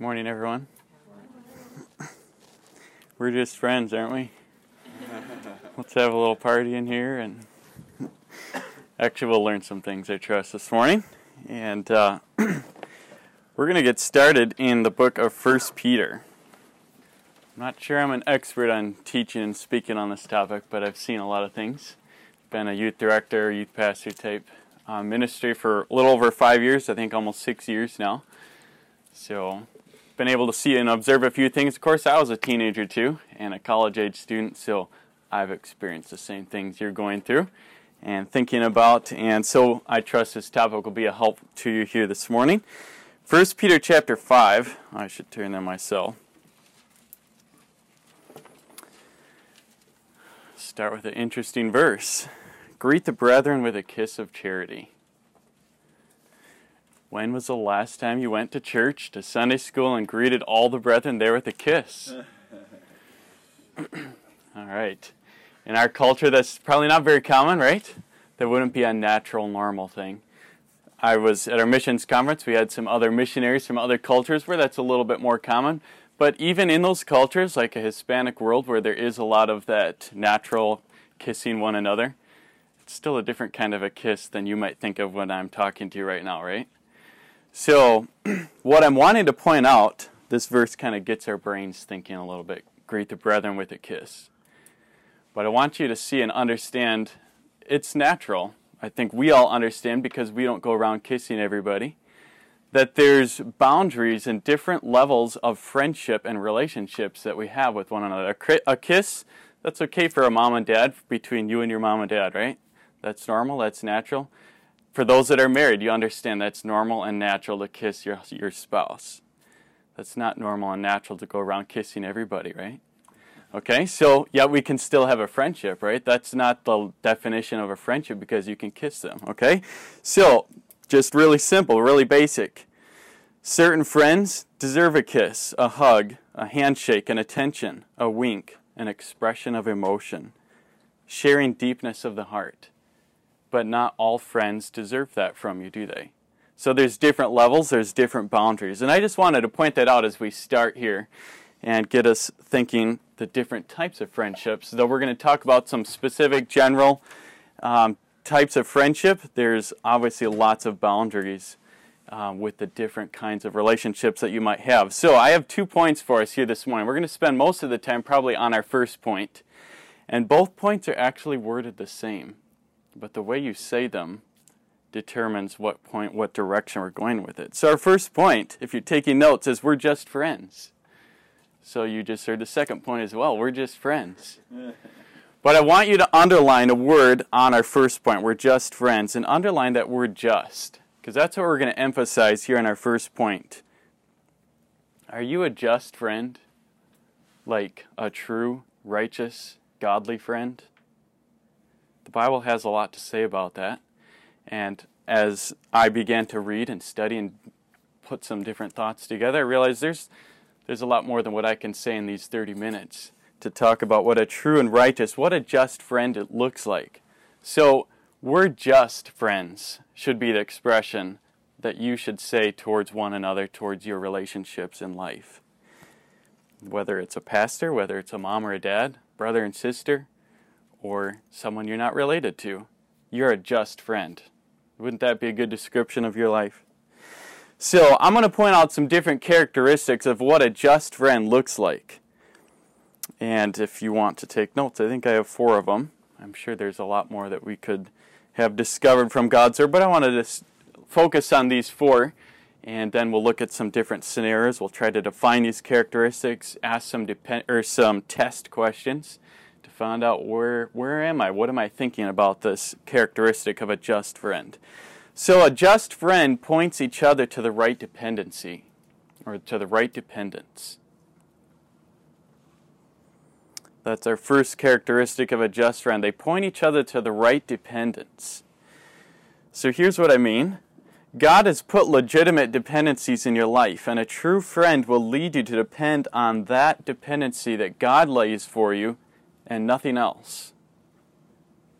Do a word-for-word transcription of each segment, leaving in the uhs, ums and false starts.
Morning, everyone. We're just friends, aren't we? Let's have a little party in here, and actually we'll learn some things, I trust, this morning. And uh, we're going to get started in the book of First Peter. I'm not sure I'm an expert on teaching and speaking on this topic, but I've seen a lot of things. Been a youth director, youth pastor type uh, ministry for a little over five years, I think almost six years now. So been able to see and observe a few things. Of course, I was a teenager too, and a college-age student, so I've experienced the same things you're going through and thinking about, and so I trust this topic will be a help to you here this morning. First Peter chapter five, I should turn there myself. Start with an interesting verse. Greet the brethren with a kiss of charity. When was the last time you went to church, to Sunday school, and greeted all the brethren there with a kiss? All right. In our culture, that's probably not very common, right? That wouldn't be a natural, normal thing. I was at our missions conference. We had some other missionaries from other cultures where that's a little bit more common. But even in those cultures, like a Hispanic world where there is a lot of that natural kissing one another, it's still a different kind of a kiss than you might think of when I'm talking to you right now, right? So what I'm wanting to point out, this verse kind of gets our brains thinking a little bit. Greet the brethren with a kiss. But I want you to see and understand it's natural. I think we all understand because we don't go around kissing everybody, that there's boundaries and different levels of friendship and relationships that we have with one another. A kiss, that's okay for a mom and dad, between you and your mom and dad, right? That's normal, that's natural. For those that are married, you understand that's normal and natural to kiss your your spouse. That's not normal and natural to go around kissing everybody, right? Okay, so yeah, we can still have a friendship, right? That's not the definition of a friendship because you can kiss them, okay? So, just really simple, really basic. Certain friends deserve a kiss, a hug, a handshake, an attention, a wink, an expression of emotion, sharing deepness of the heart. But not all friends deserve that from you, do they? So there's different levels, there's different boundaries. And I just wanted to point that out as we start here and get us thinking the different types of friendships. Though we're going to talk about some specific general um, types of friendship, there's obviously lots of boundaries um, with the different kinds of relationships that you might have. So I have two points for us here this morning. We're going to spend most of the time probably on our first point. And both points are actually worded the same. But the way you say them determines what point, what direction we're going with it. So our first point, if you're taking notes, is we're just friends. So you just heard the second point as well. We're just friends. But I want you to underline a word on our first point. We're just friends. And underline that word just. Because that's what we're going to emphasize here in our first point. Are you a just friend? Like a true, righteous, godly friend? The Bible has a lot to say about that, and as I began to read and study and put some different thoughts together, I realized there's there's a lot more than what I can say in these thirty minutes to talk about what a true and righteous, what a just friend it looks like. So, we're just friends should be the expression that you should say towards one another, towards your relationships in life. Whether it's a pastor, whether it's a mom or a dad, brother and sister, or someone you're not related to. You're a just friend. Wouldn't that be a good description of your life? So I'm going to point out some different characteristics of what a just friend looks like. And if you want to take notes, I think I have four of them. I'm sure there's a lot more that we could have discovered from God's Word, but I wanted to focus on these four, and then we'll look at some different scenarios. We'll try to define these characteristics, ask some depend or some test questions, found out where where am I? What am I thinking about this characteristic of a just friend? So a just friend points each other to the right dependency, or to the right dependence. That's our first characteristic of a just friend. They point each other to the right dependence. So here's what I mean. God has put legitimate dependencies in your life, and a true friend will lead you to depend on that dependency that God lays for you and nothing else.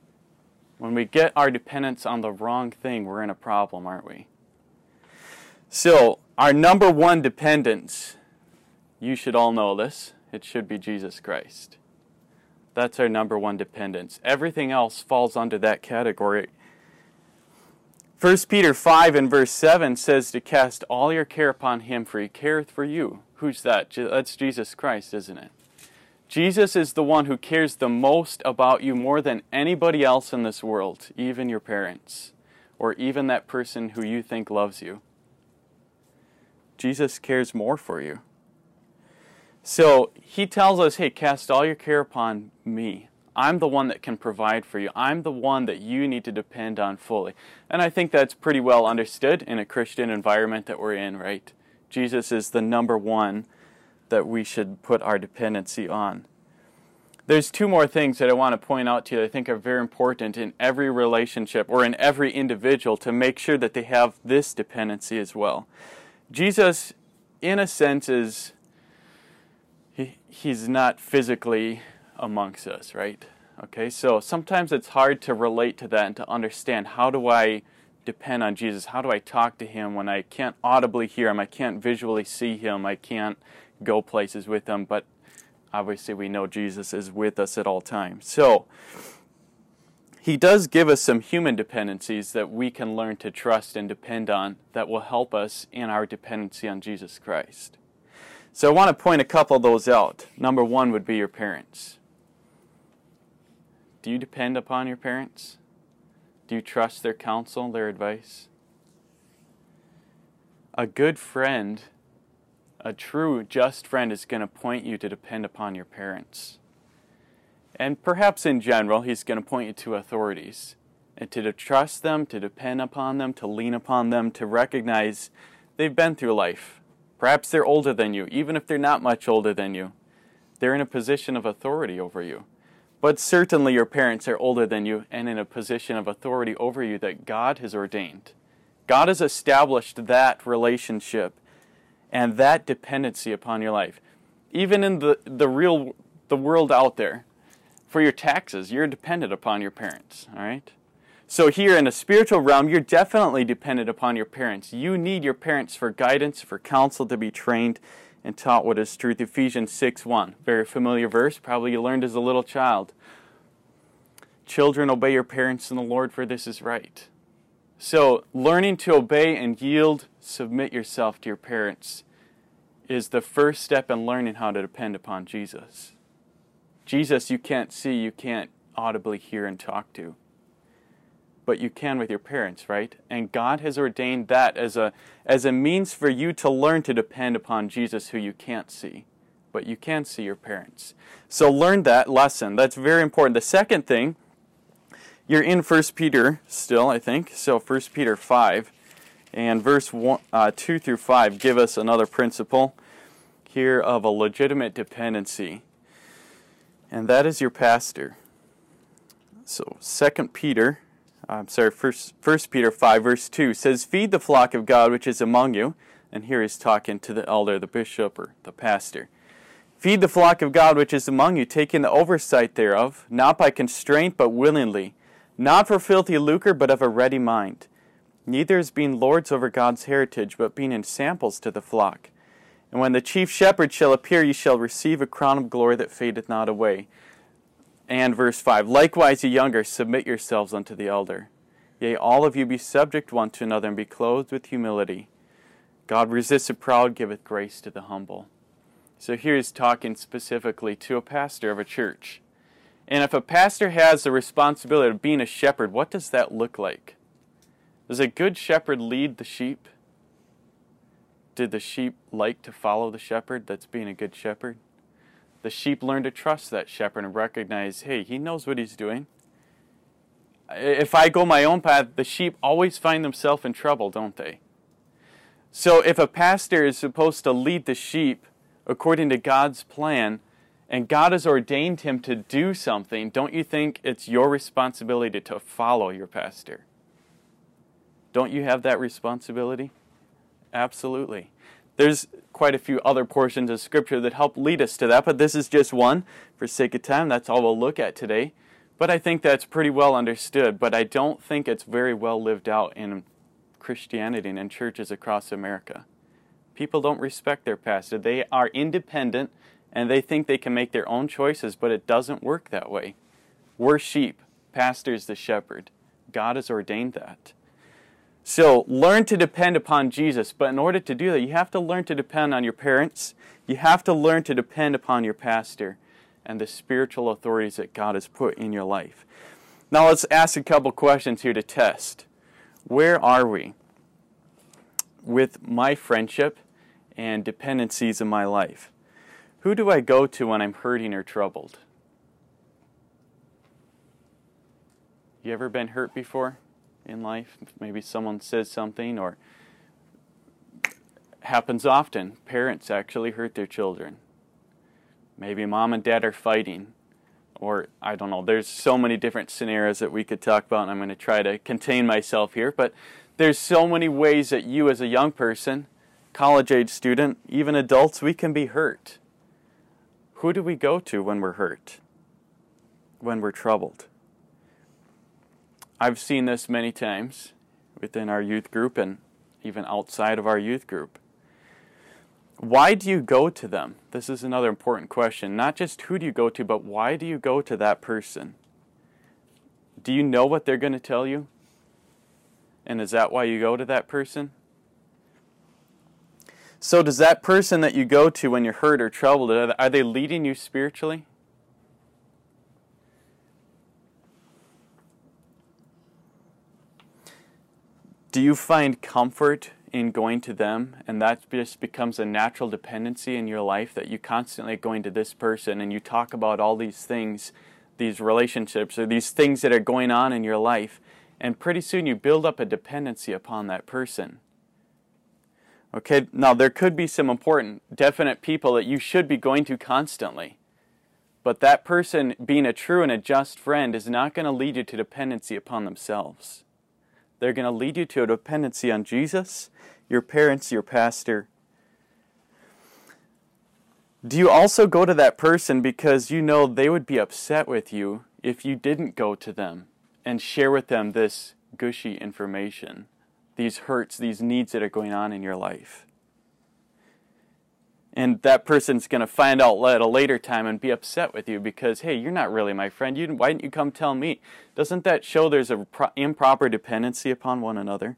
When we get our dependence on the wrong thing, we're in a problem, aren't we? So, our number one dependence, you should all know this, it should be Jesus Christ. That's our number one dependence. Everything else falls under that category. First Peter five and verse seven says to cast all your care upon him, for he careth for you. Who's that? That's Jesus Christ, isn't it? Jesus is the one who cares the most about you more than anybody else in this world, even your parents, or even that person who you think loves you. Jesus cares more for you. So he tells us, hey, cast all your care upon me. I'm the one that can provide for you. I'm the one that you need to depend on fully. And I think that's pretty well understood in a Christian environment that we're in, right? Jesus is the number one that we should put our dependency on. There's two more things that I want to point out to you that I think are very important in every relationship or in every individual to make sure that they have this dependency as well. Jesus, in a sense, is he, he's not physically amongst us, right? Okay, so sometimes it's hard to relate to that and to understand, how do I depend on Jesus? How do I talk to him when I can't audibly hear him? I can't visually see him. I can't go places with him, but obviously we know Jesus is with us at all times. So he does give us some human dependencies that we can learn to trust and depend on that will help us in our dependency on Jesus Christ. So I want to point a couple of those out. Number one would be your parents. Do you depend upon your parents? Do you trust their counsel, their advice? A good friend, a true, just friend, is going to point you to depend upon your parents. And perhaps in general, he's going to point you to authorities. And to trust them, to depend upon them, to lean upon them, to recognize they've been through life. Perhaps they're older than you, even if they're not much older than you. They're in a position of authority over you. But certainly your parents are older than you and in a position of authority over you that God has ordained. God has established that relationship and that dependency upon your life. Even in the, the real the world out there, for your taxes, you're dependent upon your parents, all right? So here in the spiritual realm, you're definitely dependent upon your parents. You need your parents for guidance, for counsel, to be trained and taught what is truth. Ephesians six one, very familiar verse, probably you learned as a little child. Children, obey your parents in the Lord, for this is right. So learning to obey and yield, submit yourself to your parents is the first step in learning how to depend upon Jesus. Jesus you can't see, you can't audibly hear and talk to. But you can with your parents, right? And God has ordained that as a as a means for you to learn to depend upon Jesus who you can't see. But you can see your parents. So learn that lesson. That's very important. The second thing, you're in First Peter still, I think. So First Peter five and verse one, uh, two through five give us another principle here of a legitimate dependency. And that is your pastor. So Second Peter I'm sorry, First, First Peter five, verse two says, feed the flock of God which is among you. And here he's talking to the elder, the bishop, or the pastor. Feed the flock of God which is among you, taking the oversight thereof, not by constraint, but willingly, not for filthy lucre, but of a ready mind. Neither as being lords over God's heritage, but being in samples to the flock. And when the chief shepherd shall appear, ye shall receive a crown of glory that fadeth not away. And verse five, likewise, ye younger, submit yourselves unto the elder. Yea, all of you be subject one to another, and be clothed with humility. God resists the proud, giveth grace to the humble. So here he's talking specifically to a pastor of a church. And if a pastor has the responsibility of being a shepherd, what does that look like? Does a good shepherd lead the sheep? Did the sheep like to follow the shepherd that's being a good shepherd? The sheep learn to trust that shepherd and recognize, hey, he knows what he's doing. If I go my own path, the sheep always find themselves in trouble, don't they? So if a pastor is supposed to lead the sheep according to God's plan, and God has ordained him to do something, don't you think it's your responsibility to follow your pastor? Don't you have that responsibility? Absolutely. There's quite a few other portions of Scripture that help lead us to that, but this is just one. For sake of time, that's all we'll look at today. But I think that's pretty well understood, but I don't think it's very well lived out in Christianity and in churches across America. People don't respect their pastor. They are independent and they think they can make their own choices, but it doesn't work that way. We're sheep. Pastor's the shepherd. God has ordained that. So learn to depend upon Jesus, but in order to do that, you have to learn to depend on your parents. You have to learn to depend upon your pastor and the spiritual authorities that God has put in your life. Now let's ask a couple questions here to test. Where are we with my friendship and dependencies in my life? Who do I go to when I'm hurting or troubled? You ever been hurt before in life? Maybe someone says something, or happens often. Parents actually hurt their children. Maybe mom and dad are fighting, or I don't know. There's so many different scenarios that we could talk about, and I'm going to try to contain myself here, but there's so many ways that you as a young person, college-age student, even adults, we can be hurt. Who do we go to when we're hurt? When we're troubled? I've seen this many times within our youth group and even outside of our youth group. Why do you go to them? This is another important question. Not just who do you go to, but why do you go to that person? Do you know what they're going to tell you? And is that why you go to that person? So does that person that you go to when you're hurt or troubled, are they leading you spiritually? Do you find comfort in going to them, and that just becomes a natural dependency in your life, that you constantly going to this person and you talk about all these things, these relationships, or these things that are going on in your life, and pretty soon you build up a dependency upon that person? Okay, now there could be some important, definite people that you should be going to constantly, but that person, being a true and a just friend, is not going to lead you to dependency upon themselves. They're going to lead you to a dependency on Jesus, your parents, your pastor. Do you also go to that person because you know they would be upset with you if you didn't go to them and share with them this gushy information, these hurts, these needs that are going on in your life? And that person's going to find out at a later time and be upset with you because, hey, you're not really my friend. You, why didn't you come tell me? Doesn't that show there's a pro- improper dependency upon one another?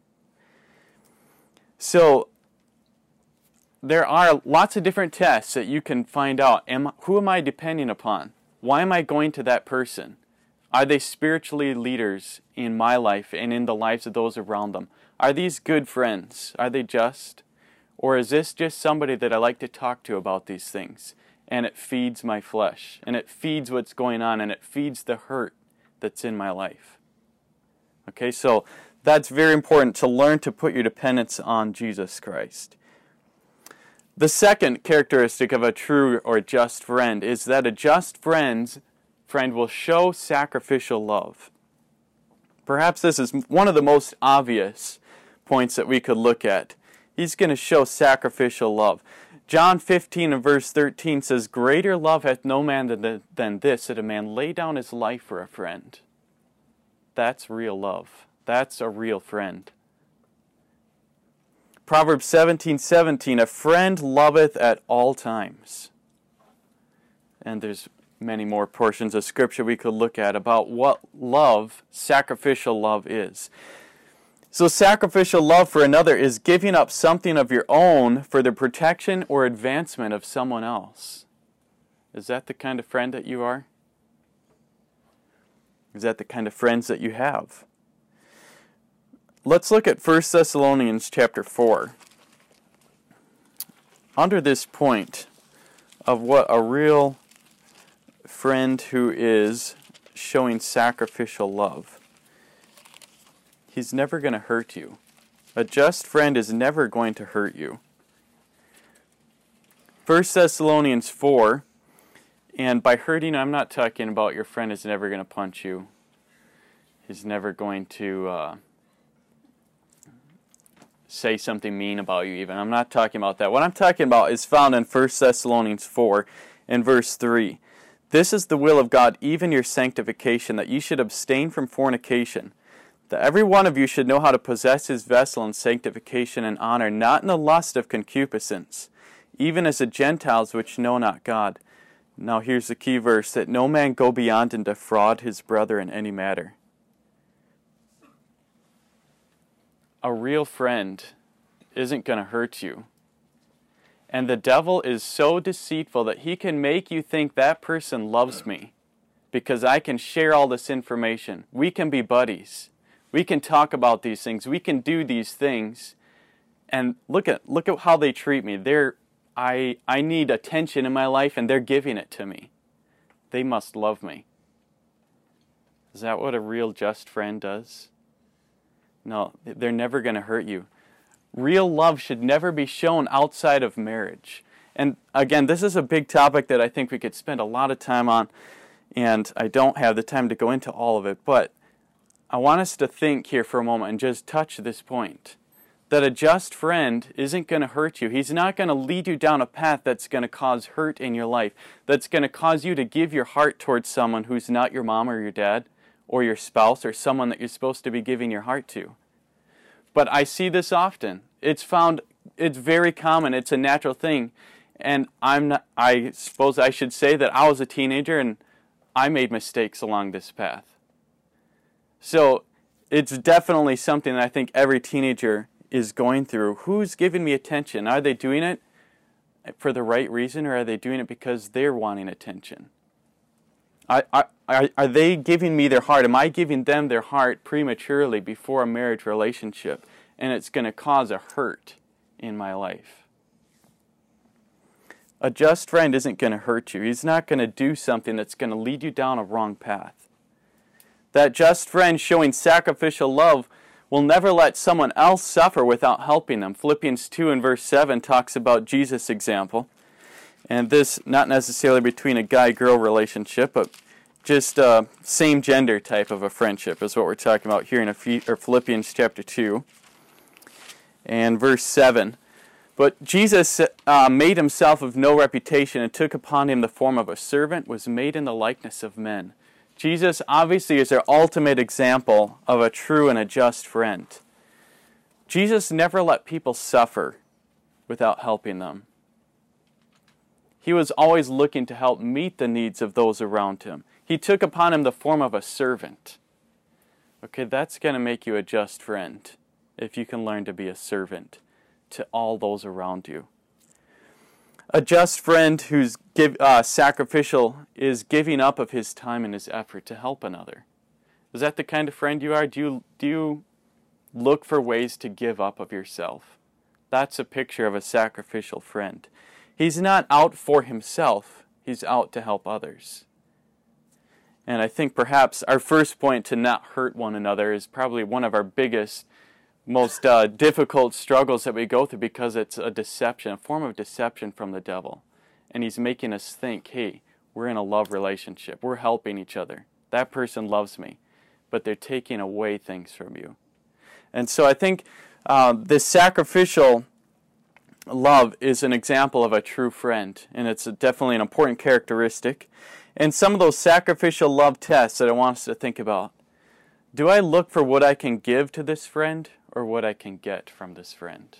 So there are lots of different tests that you can find out. Am, who am I depending upon? Why am I going to that person? Are they spiritually leaders in my life and in the lives of those around them? Are these good friends? Are they just? Or is this just somebody that I like to talk to about these things, and it feeds my flesh, and it feeds what's going on, and it feeds the hurt that's in my life? Okay, so that's very important, to learn to put your dependence on Jesus Christ. The second characteristic of a true or just friend is that a just friend, friend will show sacrificial love. Perhaps this is one of the most obvious points that we could look at. He's going to show sacrificial love. John fifteen and verse thirteen says, "Greater love hath no man than, than this, that a man lay down his life for a friend." That's real love. That's a real friend. Proverbs seventeen seventeen, "A friend loveth at all times." And there's many more portions of Scripture we could look at about what love, sacrificial love, is. So sacrificial love for another is giving up something of your own for the protection or advancement of someone else. Is that the kind of friend that you are? Is that the kind of friends that you have? Let's look at First Thessalonians chapter four. Under this point of what a real friend who is showing sacrificial love. He's never going to hurt you. A just friend is never going to hurt you. First Thessalonians four, and by hurting, I'm not talking about your friend is never going to punch you. He's never going to uh, say something mean about you even. I'm not talking about that. What I'm talking about is found in First Thessalonians four and verse three. "This is the will of God, even your sanctification, that ye should abstain from fornication, that every one of you should know how to possess his vessel in sanctification and honor, not in the lust of concupiscence, even as the Gentiles which know not God. Now here's the key verse, that no man go beyond and defraud his brother in any matter. A real friend isn't going to hurt you. And the devil is so deceitful that he can make you think that person loves me because I can share all this information. We can be buddies. We can talk about these things. We can do these things. And look at look at how they treat me. They're I I need attention in my life and they're giving it to me. They must love me. Is that what a real just friend does? No, they're never going to hurt you. Real love should never be shown outside of marriage. And again, this is a big topic that I think we could spend a lot of time on, and I don't have the time to go into all of it, but I want us to think here for a moment and just touch this point. That a just friend isn't going to hurt you. He's not going to lead you down a path that's going to cause hurt in your life, that's going to cause you to give your heart towards someone who's not your mom or your dad or your spouse or someone that you're supposed to be giving your heart to. But I see this often. It's found, it's very common. It's a natural thing. And I'm not, I suppose I should say that I was a teenager and I made mistakes along this path. So it's definitely something that I think every teenager is going through. Who's giving me attention? Are they doing it for the right reason, or are they doing it because they're wanting attention? Are, are, are they giving me their heart? Am I giving them their heart prematurely before a marriage relationship? And it's going to cause a hurt in my life. A just friend isn't going to hurt you. He's not going to do something that's going to lead you down a wrong path. That just friend showing sacrificial love will never let someone else suffer without helping them. Philippians two and verse seven talks about Jesus' example. And this, not necessarily between a guy-girl relationship, but just a same-gender type of a friendship is what we're talking about here in Philippians chapter two. And verse seven. But Jesus uh, made himself of no reputation and took upon him the form of a servant, was made in the likeness of men. Jesus obviously is our ultimate example of a true and a just friend. Jesus never let people suffer without helping them. He was always looking to help meet the needs of those around him. He took upon him the form of a servant. Okay, that's going to make you a just friend if you can learn to be a servant to all those around you. A just friend who's give, uh, sacrificial is giving up of his time and his effort to help another. Is that the kind of friend you are? Do you, do you look for ways to give up of yourself? That's a picture of a sacrificial friend. He's not out for himself. He's out to help others. And I think perhaps our first point to not hurt one another is probably one of our biggest, most uh, difficult struggles that we go through, because it's a deception, a form of deception from the devil. And he's making us think, hey, we're in a love relationship. We're helping each other. That person loves me. But they're taking away things from you. And so I think uh, this sacrificial love is an example of a true friend, and it's definitely an important characteristic. And some of those sacrificial love tests that I want us to think about. Do I look for what I can give to this friend or what I can get from this friend?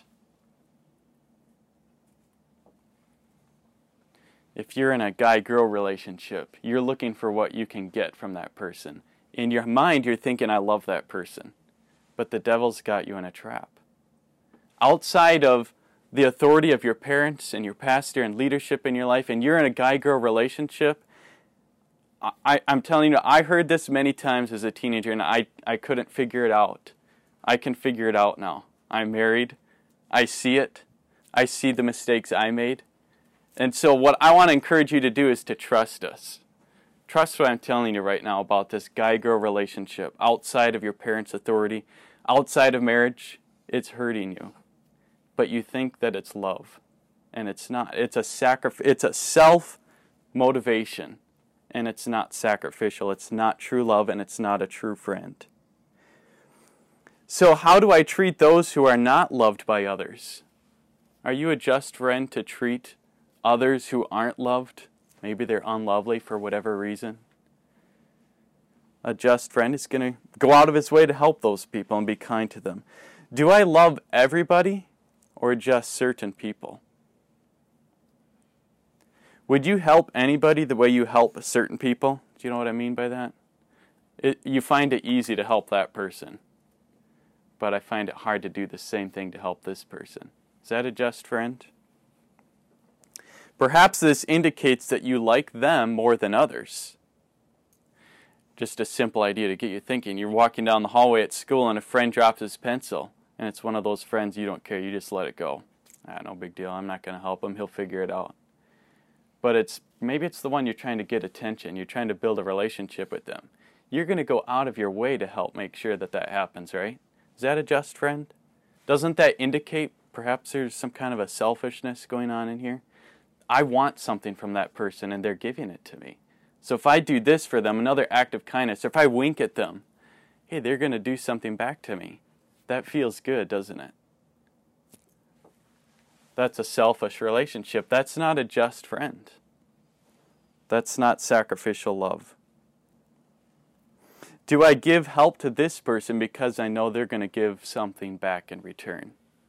If you're in a guy-girl relationship, you're looking for what you can get from that person. In your mind, you're thinking, I love that person. But the devil's got you in a trap. Outside of the authority of your parents and your pastor and leadership in your life, and you're in a guy-girl relationship, I, I'm telling you, I heard this many times as a teenager, and I, I couldn't figure it out. I can figure it out now. I'm married. I see it. I see the mistakes I made. And so what I want to encourage you to do is to trust us. Trust what I'm telling you right now about this guy-girl relationship. Outside of your parents' authority, outside of marriage, it's hurting you. But you think that it's love. And it's not. It's a sacrifice. It's a self-motivation. And it's not sacrificial. It's not true love, and it's not a true friend. So how do I treat those who are not loved by others? Are you a just friend to treat others who aren't loved? Maybe they're unlovely for whatever reason. A just friend is going to go out of his way to help those people and be kind to them. Do I love everybody or just certain people? Would you help anybody the way you help certain people? Do you know what I mean by that? It, you find it easy to help that person, but I find it hard to do the same thing to help this person. Is that a just friend? Perhaps this indicates that you like them more than others. Just a simple idea to get you thinking. You're walking down the hallway at school and a friend drops his pencil, and it's one of those friends you don't care, you just let it go. Ah, no big deal, I'm not going to help him, he'll figure it out. But it's maybe it's the one you're trying to get attention, you're trying to build a relationship with them. You're going to go out of your way to help make sure that that happens, right? Is that a just friend? Doesn't that indicate perhaps there's some kind of a selfishness going on in here? I want something from that person and they're giving it to me. So if I do this for them, another act of kindness, or if I wink at them, hey, they're going to do something back to me. That feels good, doesn't it? That's a selfish relationship. That's not a just friend. That's not sacrificial love. Do I give help to this person because I know they're going to give something back in return?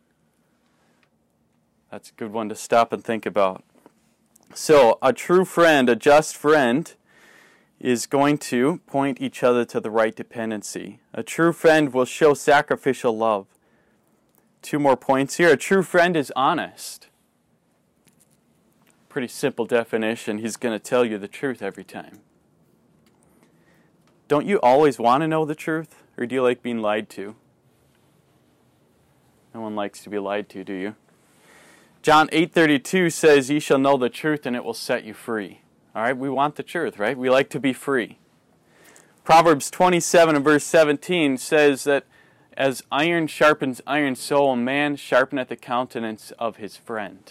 That's a good one to stop and think about. So, a true friend, a just friend, is going to point each other to the right dependency. A true friend will show sacrificial love. Two more points here. A true friend is honest. Pretty simple definition. He's going to tell you the truth every time. Don't you always want to know the truth? Or do you like being lied to? No one likes to be lied to, do you? John eight thirty-two says, "Ye shall know the truth, and it will set you free." All right, we want the truth, right? We like to be free. Proverbs twenty-seven and verse seventeen says that as iron sharpens iron, so a man sharpeneth the countenance of his friend.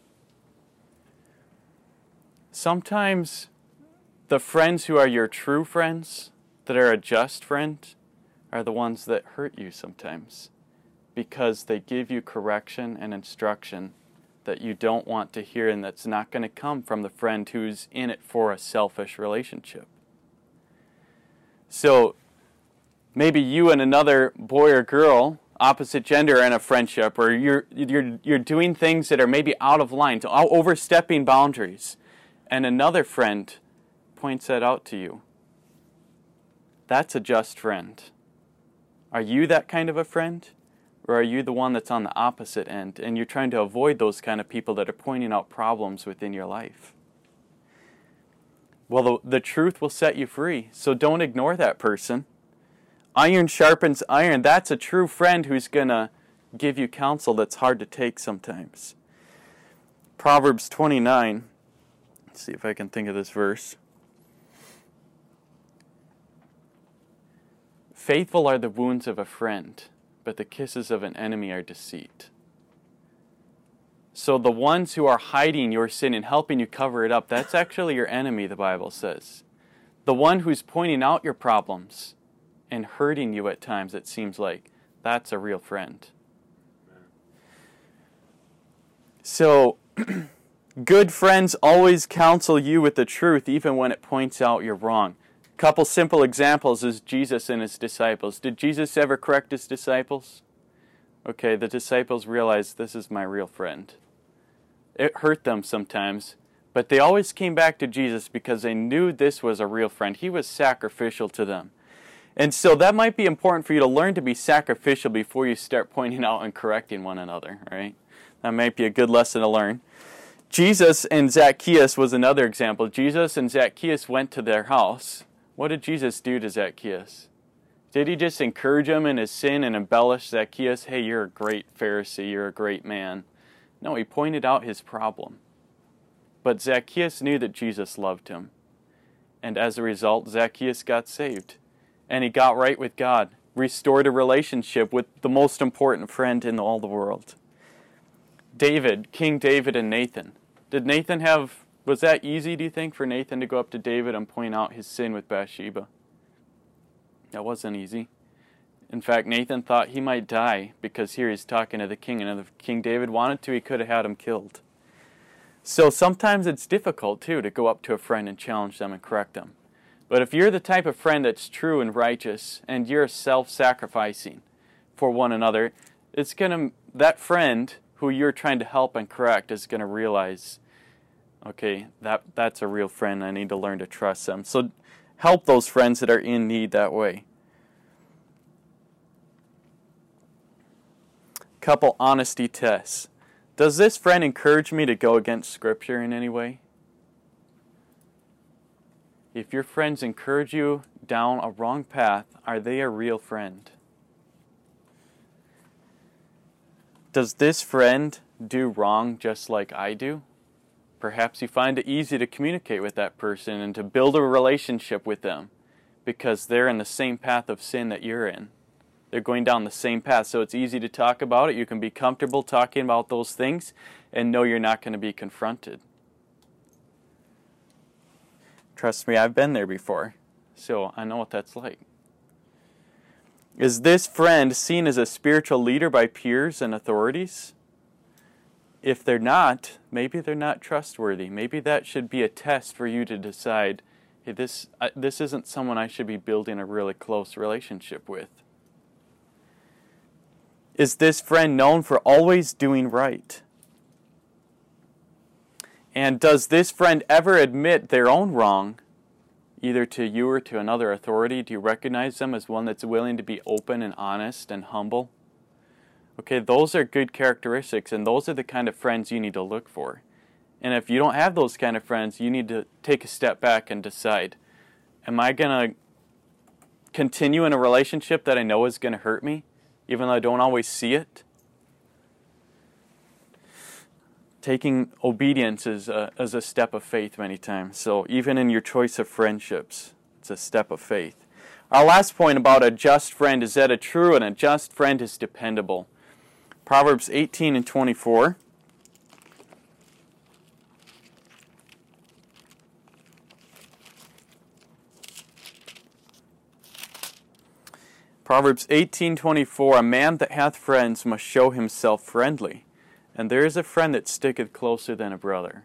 Sometimes the friends who are your true friends, that are a just friend, are the ones that hurt you sometimes because they give you correction and instruction that you don't want to hear and that's not going to come from the friend who's in it for a selfish relationship. So maybe you and another boy or girl, opposite gender, are in a friendship, or you're you're you're doing things that are maybe out of line, overstepping boundaries, and another friend points that out to you. That's a just friend. Are you that kind of a friend? Or are you the one that's on the opposite end and you're trying to avoid those kind of people that are pointing out problems within your life? Well, the, the truth will set you free, so don't ignore that person. Iron sharpens iron. That's a true friend who's going to give you counsel that's hard to take sometimes. Proverbs twenty-nine. Let's see if I can think of this verse. Faithful are the wounds of a friend, but the kisses of an enemy are deceit. So the ones who are hiding your sin and helping you cover it up, that's actually your enemy, the Bible says. The one who's pointing out your problems and hurting you at times, it seems like, that's a real friend. So, good friends always counsel you with the truth, even when it points out you're wrong. A couple simple examples is Jesus and his disciples. Did Jesus ever correct his disciples? Okay, the disciples realized this is my real friend. It hurt them sometimes, but they always came back to Jesus because they knew this was a real friend. He was sacrificial to them. And so that might be important for you to learn to be sacrificial before you start pointing out and correcting one another, right? That might be a good lesson to learn. Jesus and Zacchaeus was another example. Jesus and Zacchaeus went to their house. What did Jesus do to Zacchaeus? Did he just encourage him in his sin and embellish Zacchaeus? Hey, you're a great Pharisee, you're a great man. No, he pointed out his problem. But Zacchaeus knew that Jesus loved him. And as a result, Zacchaeus got saved. And he got right with God, restored a relationship with the most important friend in all the world. David, King David and Nathan. Did Nathan have... Was that easy, do you think, for Nathan to go up to David and point out his sin with Bathsheba? That wasn't easy. In fact, Nathan thought he might die because here he's talking to the king, and if King David wanted to, he could have had him killed. So sometimes it's difficult, too, to go up to a friend and challenge them and correct them. But if you're the type of friend that's true and righteous, and you're self-sacrificing for one another, it's gonna that friend who you're trying to help and correct is gonna realize, okay, that that's a real friend. I need to learn to trust them. So help those friends that are in need that way. Couple honesty tests. Does this friend encourage me to go against Scripture in any way? If your friends encourage you down a wrong path, are they a real friend? Does this friend do wrong just like I do? Perhaps you find it easy to communicate with that person and to build a relationship with them because they're in the same path of sin that you're in. They're going down the same path, so it's easy to talk about it. You can be comfortable talking about those things and know you're not going to be confronted. Trust me, I've been there before, so I know what that's like. Is this friend seen as a spiritual leader by peers and authorities? If they're not, maybe they're not trustworthy. Maybe that should be a test for you to decide, hey, this, uh, this isn't someone I should be building a really close relationship with. Is this friend known for always doing right? And does this friend ever admit their own wrong, either to you or to another authority? Do you recognize them as one that's willing to be open and honest and humble? Okay, those are good characteristics, and those are the kind of friends you need to look for. And if you don't have those kind of friends, you need to take a step back and decide, am I going to continue in a relationship that I know is going to hurt me, even though I don't always see it? Taking obedience is a, is a step of faith many times. So even in your choice of friendships, it's a step of faith. Our last point about a just friend is that a true and a just friend is dependable. Proverbs eighteen and twenty-four. Proverbs eighteen twenty-four, a man that hath friends must show himself friendly, and there is a friend that sticketh closer than a brother.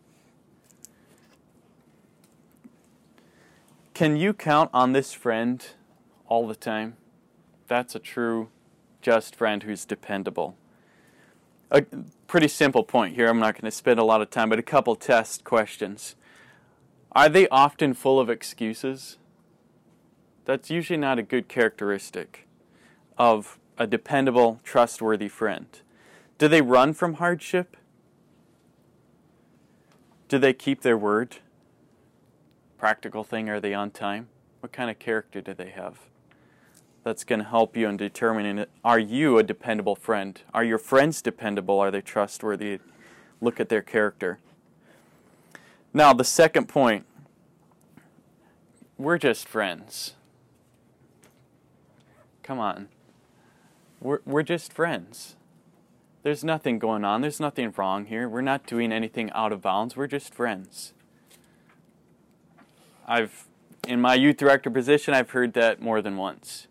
Can you count on this friend all the time? That's a true, just friend who's dependable. A pretty simple point here. I'm not going to spend a lot of time, but a couple test questions. Are they often full of excuses? That's usually not a good characteristic of a dependable, trustworthy friend. Do they run from hardship? Do they keep their word? Practical thing, are they on time? What kind of character do they have? That's going to help you in determining it. Are you a dependable friend? Are your friends dependable? Are they trustworthy? Look at their character. Now, the second point. We're just friends. Come on. We're, we're just friends. There's nothing going on. There's nothing wrong here. We're not doing anything out of bounds. We're just friends. I've, in my youth director position, I've heard that more than once.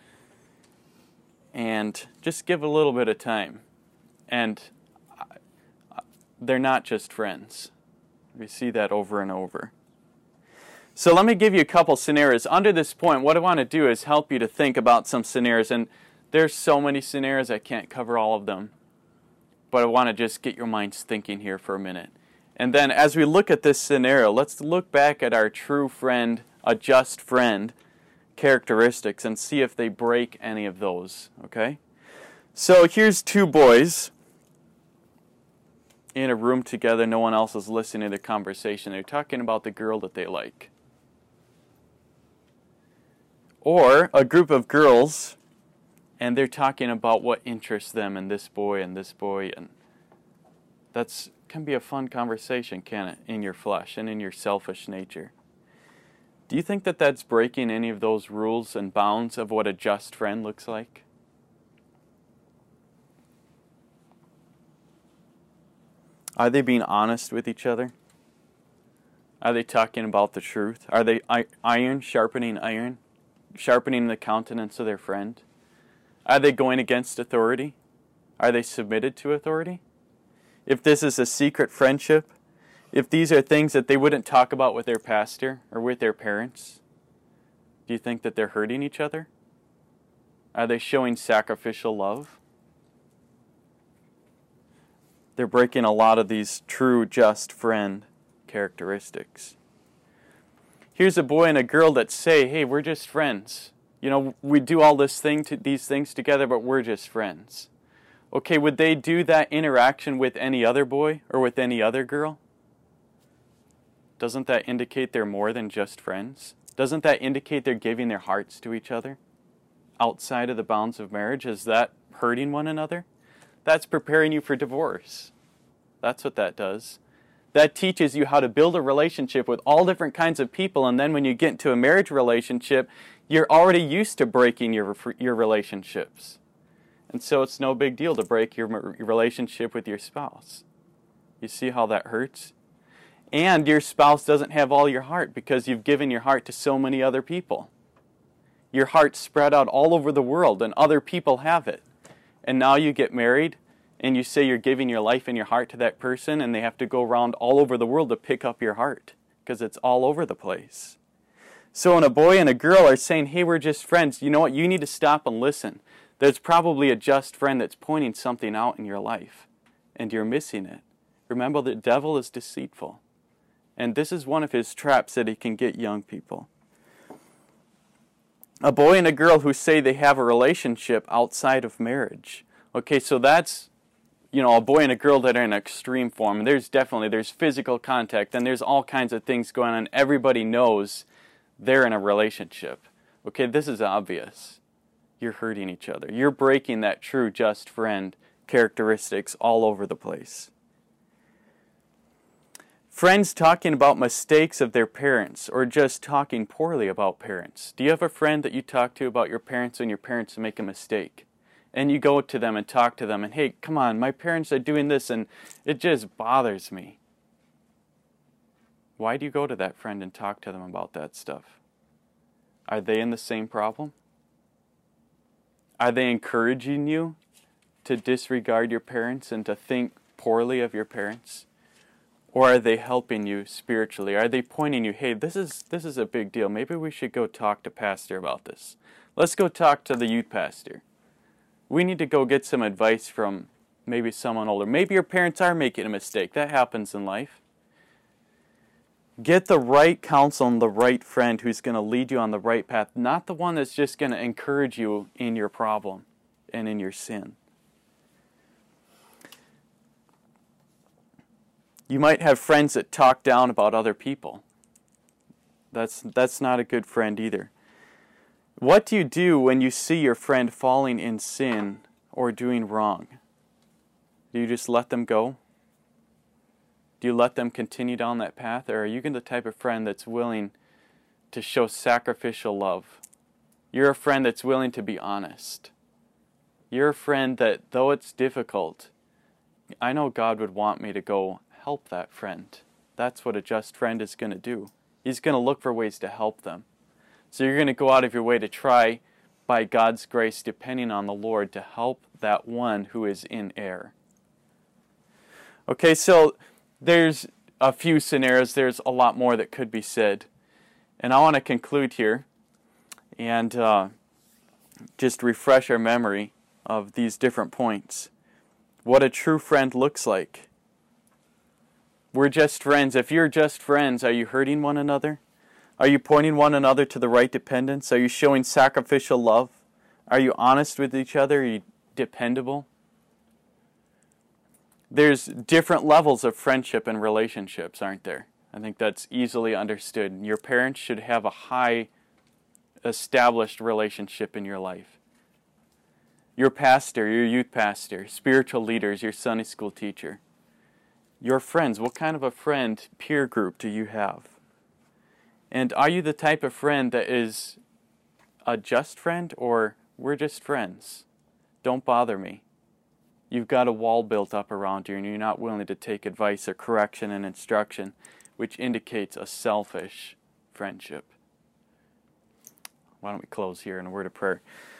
And just give a little bit of time. And they're not just friends. We see that over and over. So let me give you a couple scenarios. Under this point, what I want to do is help you to think about some scenarios. And there's so many scenarios, I can't cover all of them. But I want to just get your minds thinking here for a minute. And then as we look at this scenario, let's look back at our true friend, a just friend, characteristics and see if they break any of those, okay? So here's two boys in a room together. No one else is listening to the conversation. They're talking about the girl that they like. Or a group of girls, and they're talking about what interests them in this boy and this boy, and that's can be a fun conversation, can it, in your flesh and in your selfish nature. Do you think that that's breaking any of those rules and bounds of what a just friend looks like? Are they being honest with each other? Are they talking about the truth? Are they iron sharpening iron? Sharpening the countenance of their friend? Are they going against authority? Are they submitted to authority? If this is a secret friendship, if these are things that they wouldn't talk about with their pastor or with their parents, Do you think that they're hurting each other? Are they showing sacrificial love? They're breaking a lot of these true, just friend characteristics. Here's a boy and a girl that say, hey, we're just friends. You know, we do all this thing to these things together, but we're just friends. Okay, would they do that interaction with any other boy or with any other girl? Doesn't that indicate they're more than just friends? Doesn't that indicate they're giving their hearts to each other outside of the bounds of marriage? Is that hurting one another? That's preparing you for divorce. That's what that does. That teaches you how to build a relationship with all different kinds of people, and then when you get into a marriage relationship, you're already used to breaking your your relationships. And so it's no big deal to break your, your relationship with your spouse. You see how that hurts? And your spouse doesn't have all your heart because you've given your heart to so many other people. Your heart's spread out all over the world and other people have it. And now you get married and you say you're giving your life and your heart to that person, and they have to go around all over the world to pick up your heart because it's all over the place. So when a boy and a girl are saying, hey, we're just friends, you know what? You need to stop and listen. There's probably a just friend that's pointing something out in your life, and you're missing it. Remember, the devil is deceitful. And this is one of his traps that he can get young people. A boy and a girl who say they have a relationship outside of marriage. Okay, so that's, you know, a boy and a girl that are in extreme form. And there's definitely, there's physical contact, and there's all kinds of things going on. Everybody knows they're in a relationship. Okay, this is obvious. You're hurting each other. You're breaking that true just friend characteristics all over the place. Friends talking about mistakes of their parents or just talking poorly about parents. Do you have a friend that you talk to about your parents when your parents make a mistake? And you go to them and talk to them and, hey, come on, my parents are doing this and it just bothers me. Why do you go to that friend and talk to them about that stuff? Are they in the same problem? Are they encouraging you to disregard your parents and to think poorly of your parents? Or are they helping you spiritually? Are they pointing you, hey, this is this is a big deal. Maybe we should go talk to pastor about this. Let's go talk to the youth pastor. We need to go get some advice from maybe someone older. Maybe your parents are making a mistake. That happens in life. Get the right counsel and the right friend who's going to lead you on the right path, not the one that's just going to encourage you in your problem and in your sin. You might have friends that talk down about other people. That's, that's not a good friend either. What do you do when you see your friend falling in sin or doing wrong? Do you just let them go? Do you let them continue down that path? Or are you the type of friend that's willing to show sacrificial love? You're a friend that's willing to be honest. You're a friend that, though it's difficult, I know God would want me to go help that friend. That's what a just friend is going to do. He's going to look for ways to help them. So you're going to go out of your way to try, by God's grace, depending on the Lord, to help that one who is in error. Okay, so there's a few scenarios. There's a lot more that could be said. And I want to conclude here and uh, just refresh our memory of these different points. What a true friend looks like. We're just friends. If you're just friends, are you hurting one another? Are you pointing one another to the right dependence? Are you showing sacrificial love? Are you honest with each other? Are you dependable? There's different levels of friendship and relationships, aren't there? I think that's easily understood. Your parents should have a high established relationship in your life. Your pastor, your youth pastor, spiritual leaders, your Sunday school teacher. Your friends, what kind of a friend peer group do you have? And are you the type of friend that is a just friend, or we're just friends? Don't bother me. You've got a wall built up around you and you're not willing to take advice or correction and instruction, which indicates a selfish friendship. Why don't we close here in a word of prayer?